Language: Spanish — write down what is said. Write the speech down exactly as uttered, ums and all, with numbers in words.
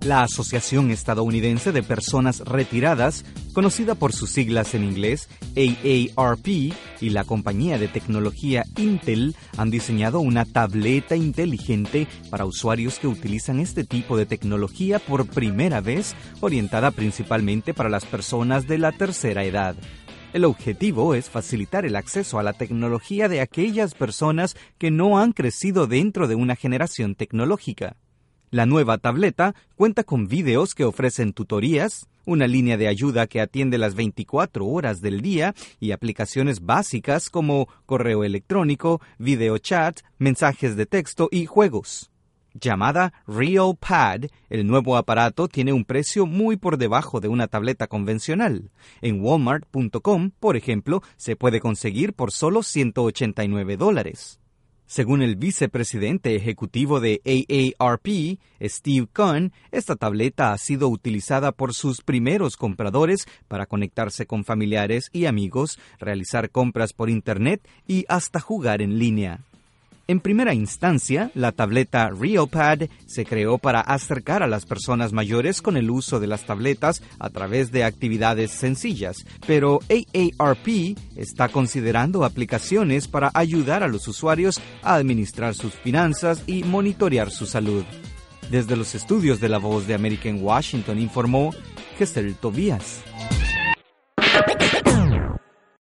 La Asociación Estadounidense de Personas Retiradas, conocida por sus siglas en inglés A A R P, y la compañía de tecnología Intel han diseñado una tableta inteligente para usuarios que utilizan este tipo de tecnología por primera vez, orientada principalmente para las personas de la tercera edad. El objetivo es facilitar el acceso a la tecnología de aquellas personas que no han crecido dentro de una generación tecnológica. La nueva tableta cuenta con videos que ofrecen tutorías, una línea de ayuda que atiende las veinticuatro horas del día y aplicaciones básicas como correo electrónico, video chat, mensajes de texto y juegos. Llamada RealPad, el nuevo aparato tiene un precio muy por debajo de una tableta convencional. En Walmart punto com, por ejemplo, se puede conseguir por solo ciento ochenta y nueve dólares. Según el vicepresidente ejecutivo de A A R P, Steve Kahn, esta tableta ha sido utilizada por sus primeros compradores para conectarse con familiares y amigos, realizar compras por Internet y hasta jugar en línea. En primera instancia, la tableta RealPad se creó para acercar a las personas mayores con el uso de las tabletas a través de actividades sencillas, pero A A R P está considerando aplicaciones para ayudar a los usuarios a administrar sus finanzas y monitorear su salud. Desde los estudios de La Voz de América en Washington informó Gesell Tobías.